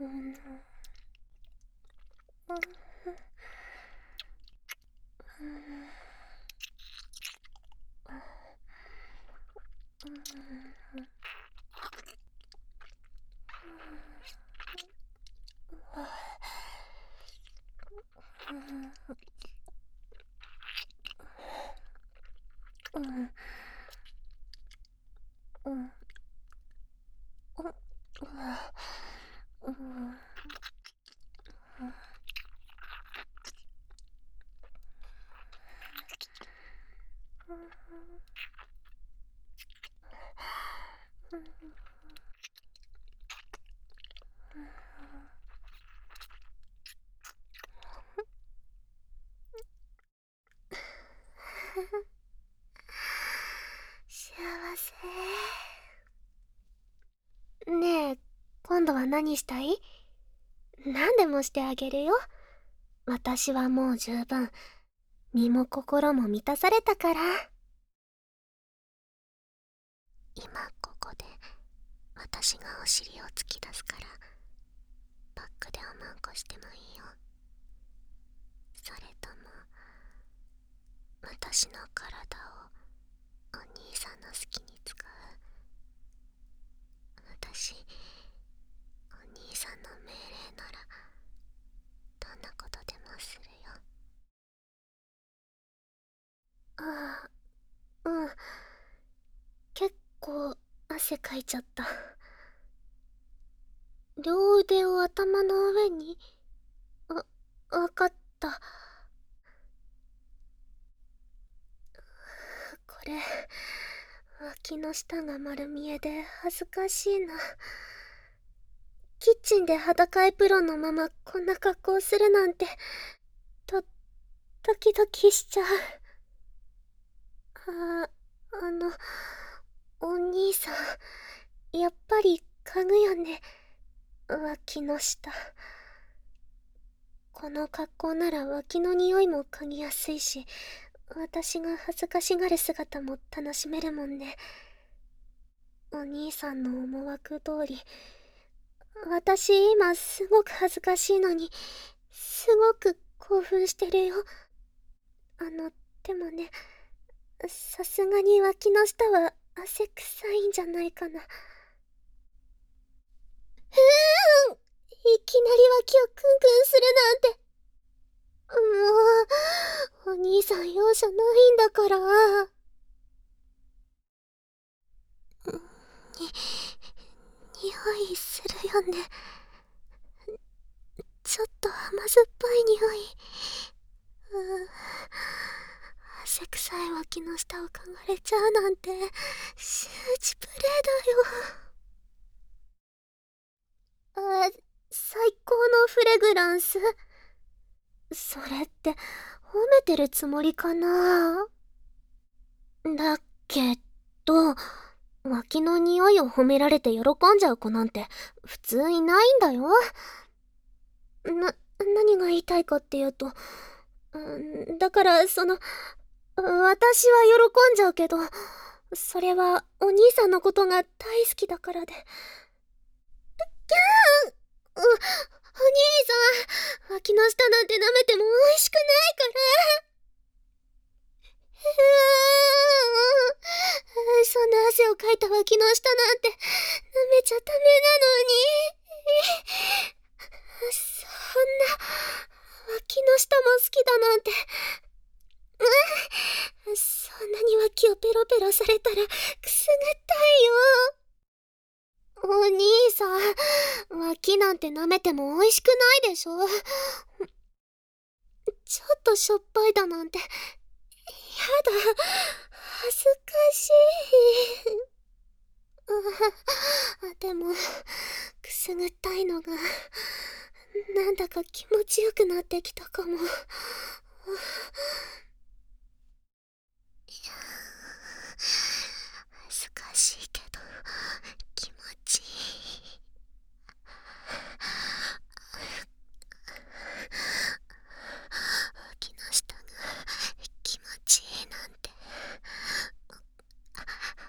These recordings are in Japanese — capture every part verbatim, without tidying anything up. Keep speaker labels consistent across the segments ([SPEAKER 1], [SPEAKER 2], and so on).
[SPEAKER 1] うんうんうんうん幸せ。ねえ、今度は何したい？何でもしてあげるよ。私はもう十分、身も心も満たされたから。今ここで私がお尻を突き出すから、バックでおまんこしてもいいよ。それとも私の体をお兄さんの好きに使う？私、お兄さんの命令ならどんなことでもするよ。ああ、うん。結構汗かいちゃった。両腕を頭の上に。わ、わかった。これ、脇の下が丸見えで恥ずかしいな。キッチンで裸エプロンのままこんな格好するなんて、と、ドキドキしちゃう。あ、あの、お兄さん、やっぱり嗅ぐよね、脇の下。この格好なら脇の匂いも嗅ぎやすいし、私が恥ずかしがる姿も楽しめるもんね。お兄さんの思惑通り、私今すごく恥ずかしいのに、すごく興奮してるよ。あの、でもね、さすがに脇の下は汗臭いんじゃないかな。うーん、いきなり脇をクンクンするなんて。もう、お兄さん容赦ないんだから。に、匂いするよね。ちょっと甘酸っぱい匂い。うん、汗臭い脇の下を嗅がれちゃうなんて周知プレイだよ。あ、最高のフレグランス？それって褒めてるつもりかな？だけど、脇の匂いを褒められて喜んじゃう子なんて普通いないんだよ。な、何が言いたいかっていうと、うん、だからその、私は喜んじゃうけど、それはお兄さんのことが大好きだからで。キャーン！お、お兄さん、脇の下なんて舐めても美味しくないから。うーん、そんな汗をかいた脇の下なんて舐めちゃダメなのに。そんな、脇の下も好きだなんて。うん、そんなに脇をペロペロされたらくすぐったいよ。お兄さん、脇なんて舐めても美味しくないでしょ。ちょっとしょっぱいだなんて、やだ、恥ずかしい。あ、でも、くすぐったいのが、なんだか気持ちよくなってきたかも。恥ずかしいけど気持ちいい。脇の下が気持ちいいなんて、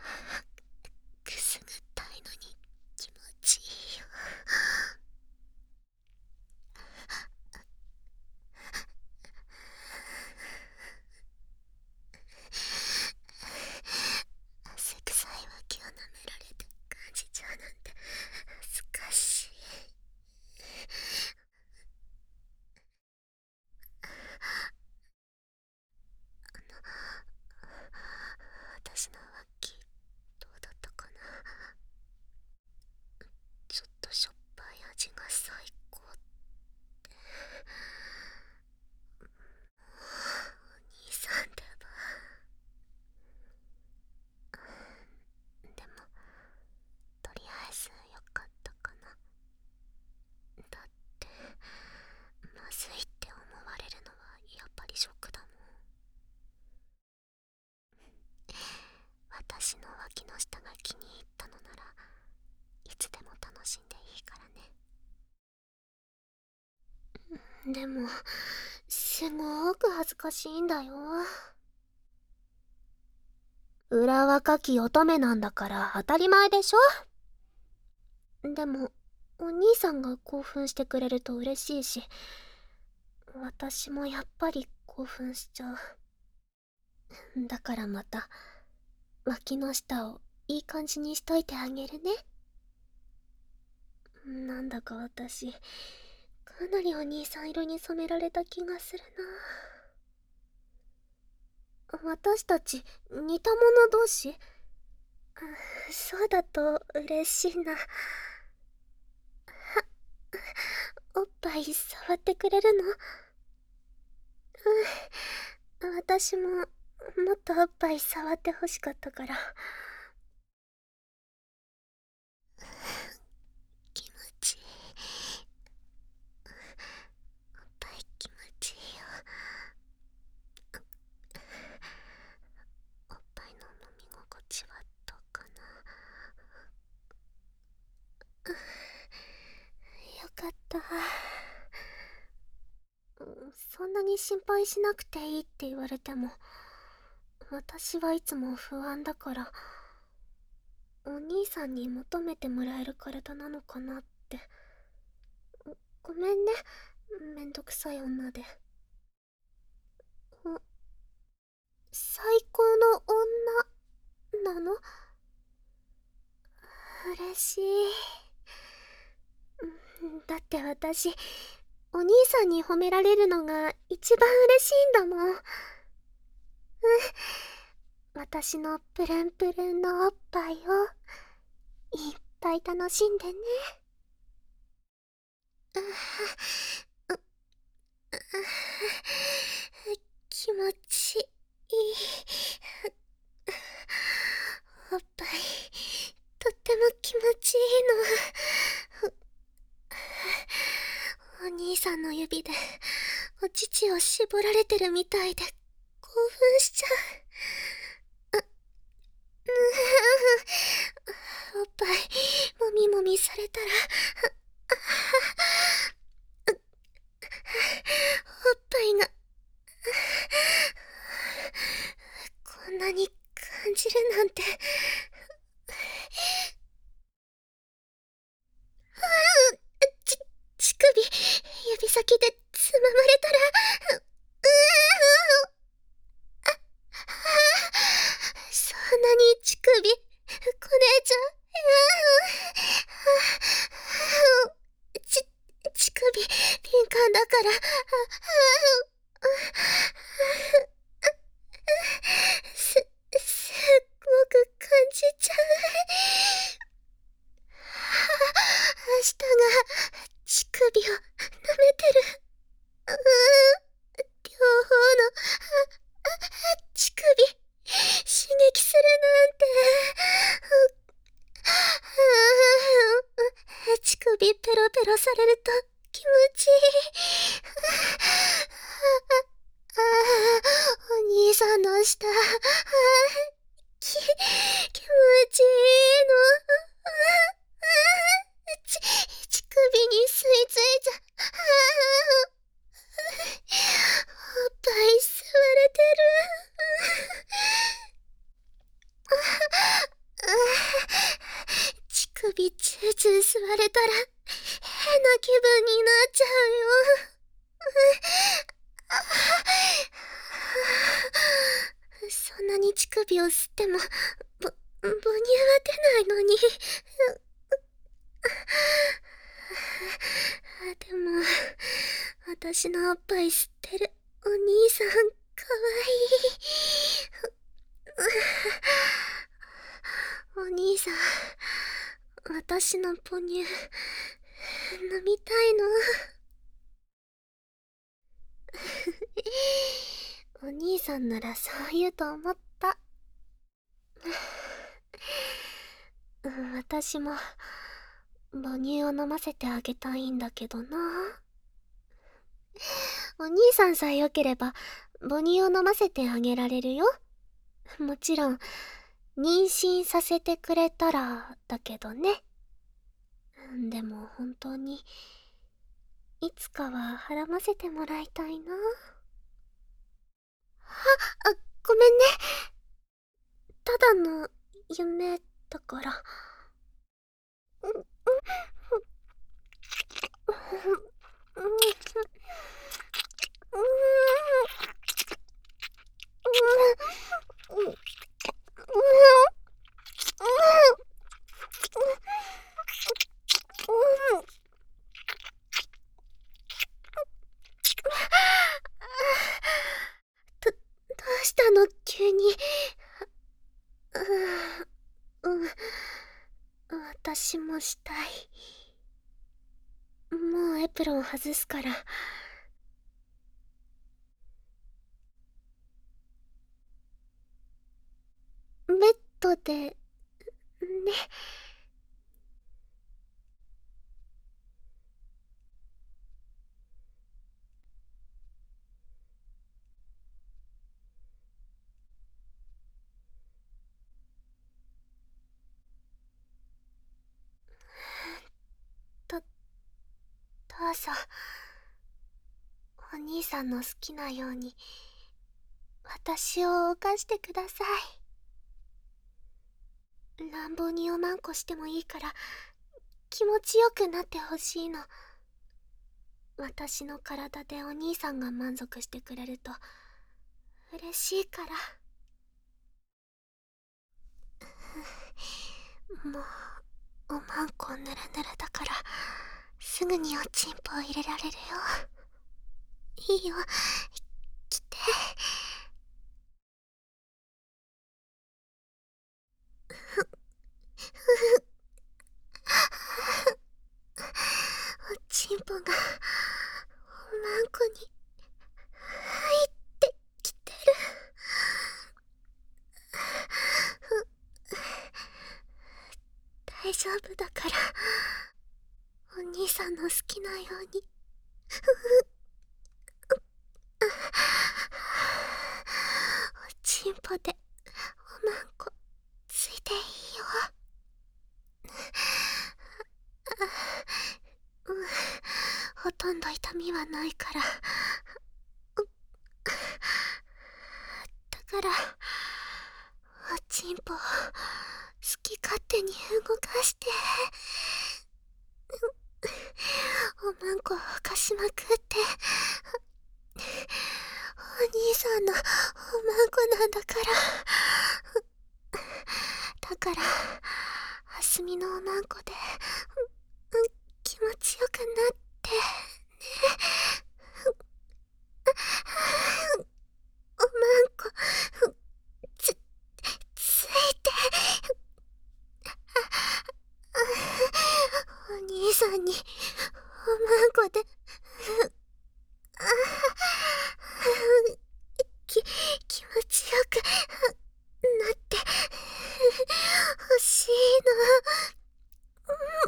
[SPEAKER 1] くすぐったいのに気持ちいいよ。 でも、すごーく恥ずかしいんだよ。裏若き乙女なんだから当たり前でしょ。でも、お兄さんが興奮してくれると嬉しいし、私もやっぱり興奮しちゃう。だからまた、脇の下をいい感じにしといてあげるね。なんだか私、かなりお兄さん色に染められた気がするな。私たち、似た者同士？そうだと嬉しいな。は、おっぱい触ってくれるの？うん、私も、もっとおっぱい触ってほしかったから。気持ちいい。おっぱい気持ちいいよ。おっぱいの飲み心地はどうかな。よかった。そんなに心配しなくていいって言われても、私はいつも不安だから、お兄さんに求めてもらえる体なのかなって。ごめんね、めんどくさい女で。最高の女なの？嬉しい。だって私、お兄さんに褒められるのが一番嬉しいんだもん。うん。私のプルンプルンのおっぱいをいっぱい楽しんでね。気持ちいい。おっぱいとっても気持ちいいの。お兄さんの指でお乳を絞られてるみたいで興奮しちゃう。おっぱいもみもみされたらおっぱいがこんなに感じるなんて。ち、乳首指先でつままれたらううあそんなに乳首こねちゃう。ち、乳首敏感だからす、すっごく感じちゃう。舌が乳首を舐めてる。うー両方の乳首刺激するなんて。乳首ペロペロされると気持ちいい。お兄さんの舌き、気持ちいいの。ち、乳首に吸い付いちゃおっぱい吸われてる。乳首チューチュー吸われたら変な気分になっちゃうよ。そんなに乳首を吸ってもぼ母乳は出ないのに。でも私のおっぱい吸ってるお兄さんかわいい。お兄さん、私の母乳飲みたいの。お兄さんならそう言うと思った。私も母乳を飲ませてあげたいんだけどな。お兄さんさえ良ければ母乳を飲ませてあげられるよ。もちろん妊娠させてくれたらだけどね。でも本当にいつかははらませてもらいたいな。あ、あ、ごめんね。ただの夢だから。うん、うん、うん、うん、うん、うん、うん。ど、どうしたの急に。うん、うん。私もしたい。もうエプロン外すから。ベッドで、ね。と、どうぞ。お兄さんの好きなように、私を犯してください。乱暴におまんこしてもいいから、気持ちよくなってほしいの。私の体でお兄さんが満足してくれると、嬉しいから。もう、おまんこぬるぬるだから、すぐにおちんぽを入れられるよ。いいよ、来て。おちんぽが、おまんこに、入ってきてる。大丈夫だから、お兄さんの好きなように。おちんぽでおまんこついていいよ。うん、ほとんど痛みはないから。だからおちんぽを好き勝手に動かして、おまんこを貸しまくって。お兄さんのおまんこなんだから。だからあすみのおまんこで、うん、気持ちよくなってね。おまんこつついて。お兄さんにおまんこでき気持ちよくなって欲しいの。うん、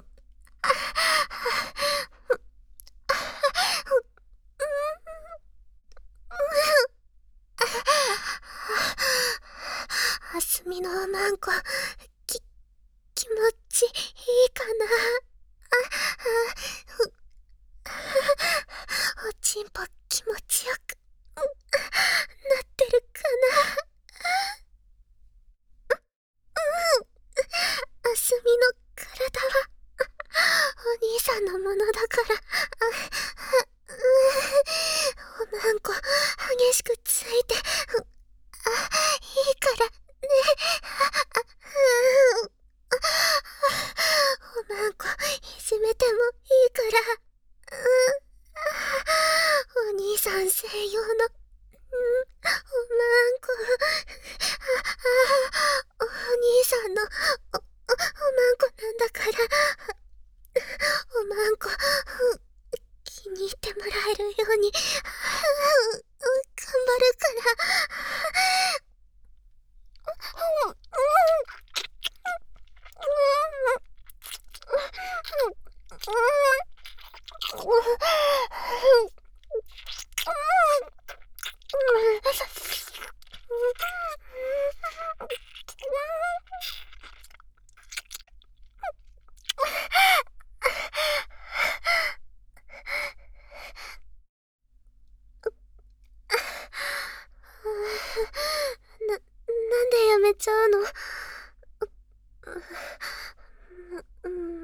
[SPEAKER 1] あすみのおまんこき気持ちいいかな。おちんぽ気持ちよくなってるかな。あすみの体はお兄さんのものだから。おまんこ激しくついて、あ、いいからね。おまんこいじめてもいいから。お兄さん専用の、うん、おまんこ。お兄さんのお、お、おまんこなんだから。おまんこ気に入ってもらえるように頑張るから。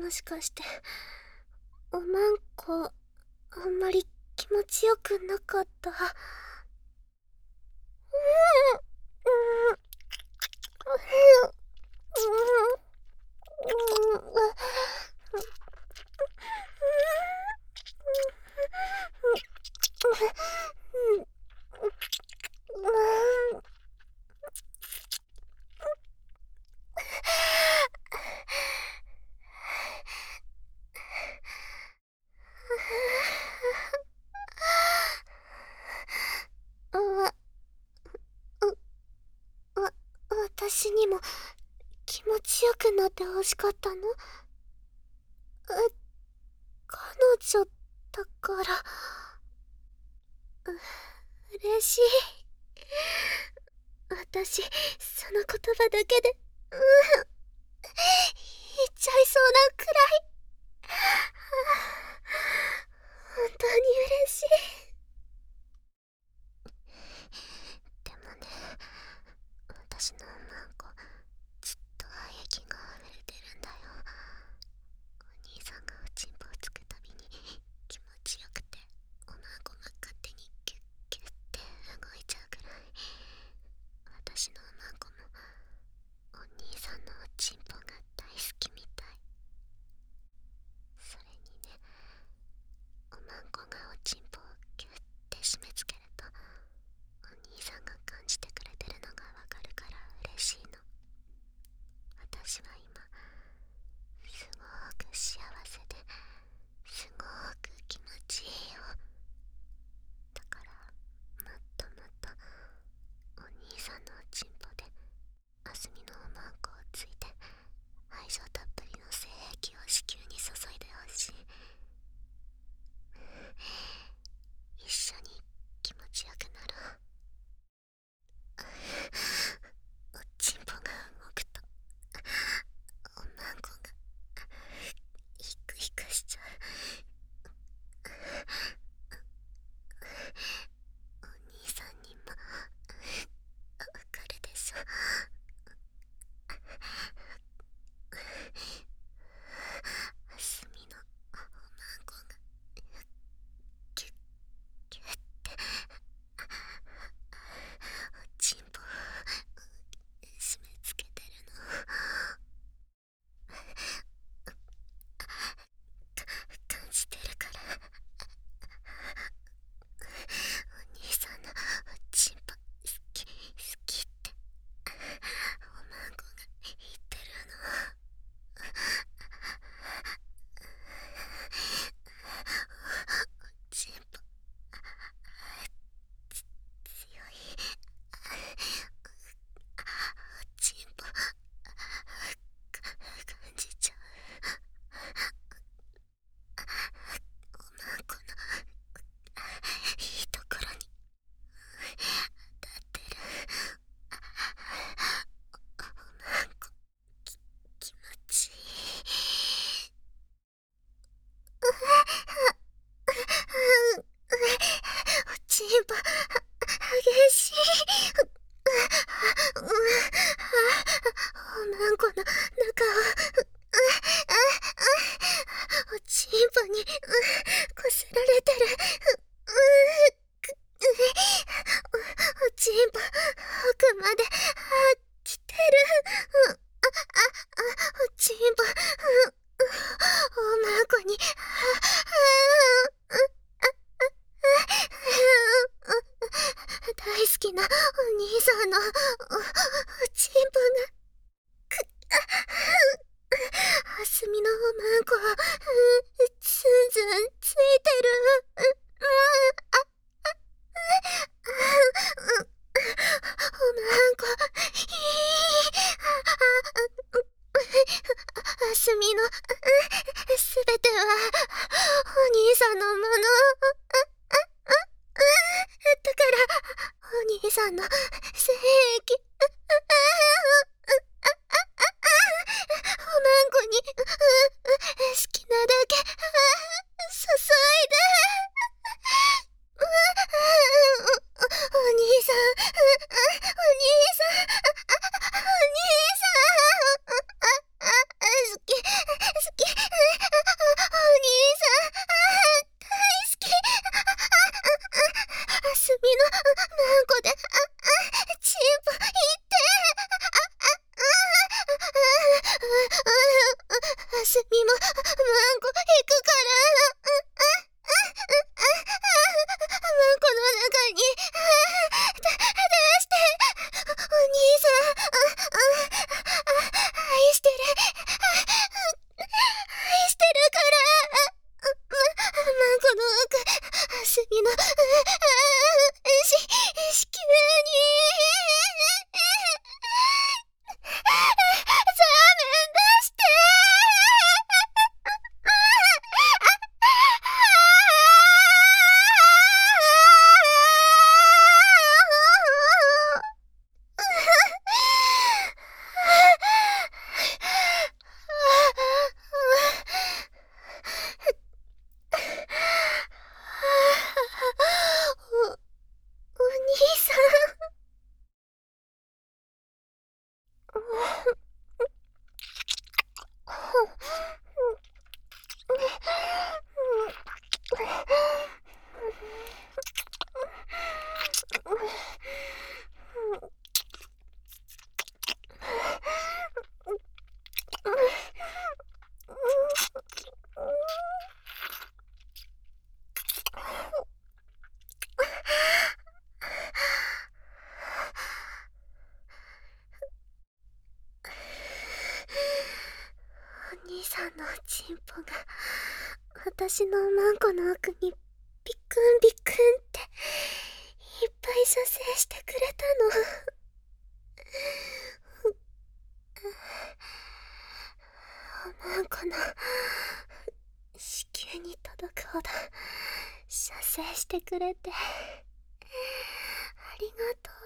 [SPEAKER 1] もしかしておまんこあんまり気持ちよくなかった？うんうんうん私にも気持ちよくなってほしかったの？え、彼女だから。う、嬉しい。私、その言葉だけで、うん、言っちゃいそうなくらい。本当に嬉しい。でもね、私のおまんこ、ずっと愛液が溢れてるんだよ。お兄さんがおちんぽをつくたびに気持ちよくて、おまんこが勝手にキュッキュッて動いちゃうくらい、私のおまんこもお兄さんのおちんぽが大好きみたい。それにね、おまんこがおちんぽをキュッて締め付けると、お兄さんが感じてくれてるのがわかるから嬉しいの。私は今すごく幸せですごく気持ちいいよ。だからもっともっとお兄さんのおちんぽであすみのおまんこをついて愛情たっぷりの精液を子宮に注いでほしい。一緒に気持ちよくなろう。おちんぽが動くとおまんこがヒクヒクしちゃう。お兄さんにもわかるでしょ？あすみのおまんこがキュッキュッておちんぽを締め付けてるの。感じてるから。お兄さんのおちんぽ好き好きっておまんこが言ってるの。おちんぽ強い。おちんぽ感じちゃう。おまんこのいいところに当たってる。おまんこき気持ちいい。おちんぽ激しい。おまんこの中をおちんぽにこすられてる。おちんぽ奥まで来てる。おちんぽおまんこに大好きなお兄さんのお、おちんぽがくあすみのおまんこはツンツンついてる。おまんこいい。あすみのすべてはお兄さんのものだから、お兄さんの精液おまんこに好きなだけ注いで。お兄さん、お兄さん、お兄さん、好き、好き。 すみも、マンコ行くから。マンコの中に、だ、出して。お兄さん、愛してる。愛してるから。ま、マンコの奥、すみの、し、子宮に。ザーメン出して。お、お兄さん。お兄さんのチンポが私のマンコの奥にビクンビクンっていっぱい射精してくれたの。マンコの子宮に届くほど射精してくれてありがとう。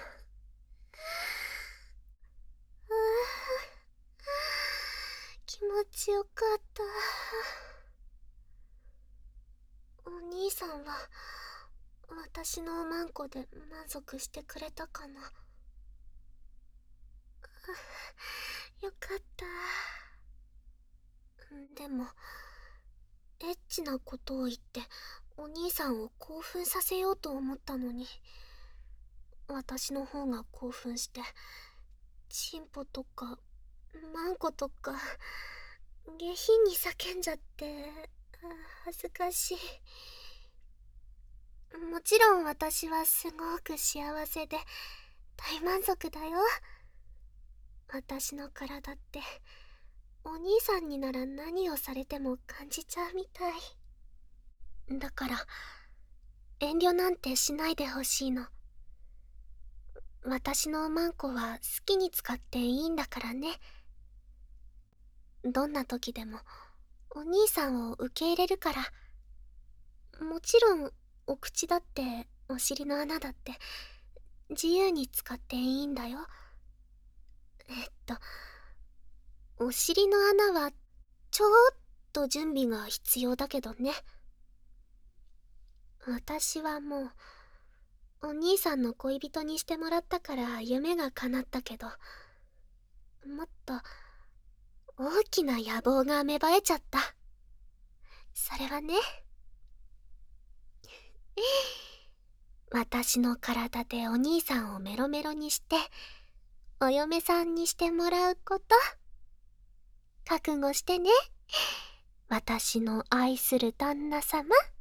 [SPEAKER 1] ああ、気持ちよかった。お兄さんは私のマンコで満足してくれたかな。よかった。でもエッチなことを言ってお兄さんを興奮させようと思ったのに、私の方が興奮してチンポとかマンコとか下品に叫んじゃって、恥ずかしい。もちろん私はすごく幸せで大満足だよ。私の体ってお兄さんになら何をされても感じちゃうみたいだから、遠慮なんてしないでほしいの。私のマンコは好きに使っていいんだからね。どんな時でもお兄さんを受け入れるから。もちろんお口だってお尻の穴だって自由に使っていいんだよ。えっとお尻の穴はちょっと準備が必要だけどね。私はもうお兄さんの恋人にしてもらったから夢が叶ったけど、もっと大きな野望が芽生えちゃった。それはね、私の体でお兄さんをメロメロにしてお嫁さんにしてもらうこと。覚悟してね、私の愛する旦那様。